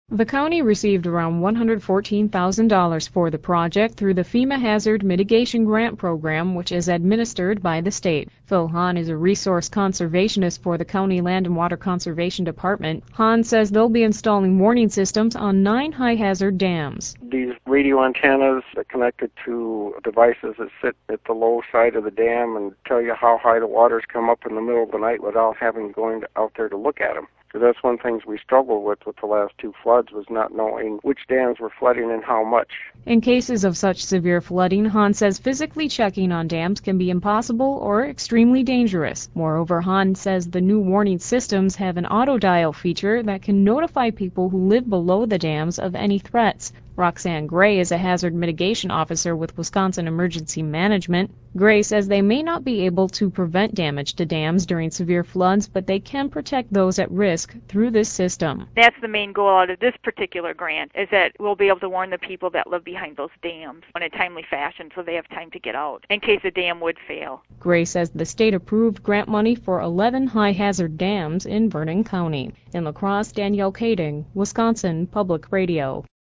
The county received around $114,000 for the project through the FEMA Hazard Mitigation Grant Program, which is administered by the state. Phil Hahn is a resource conservationist for the County Land and Water Conservation Department. Hahn says they'll be installing warning systems on 9 high-hazard dams. These radio antennas are connected to devices that sit at the low side of the dam and tell you how high the waters come up in the middle of the night without having going out there to look at them. Because that's one of the things we struggled with the last 2 floods, was not knowing which dams were flooding and how much. In cases of such severe flooding, Hahn says physically checking on dams can be impossible or extremely dangerous. Moreover, Hahn says the new warning systems have an auto-dial feature that can notify people who live below the dams of any threats. Roxanne Gray is a hazard mitigation officer with Wisconsin Emergency Management. Gray says they may not be able to prevent damage to dams during severe floods, but they can protect those at risk through this system. That's the main goal out of this particular grant, is that we'll be able to warn the people that live behind those dams in a timely fashion so they have time to get out in case a dam would fail. Gray says the state approved grant money for 11 high-hazard dams in Vernon County. In La Crosse, Danielle Kading, Wisconsin Public Radio.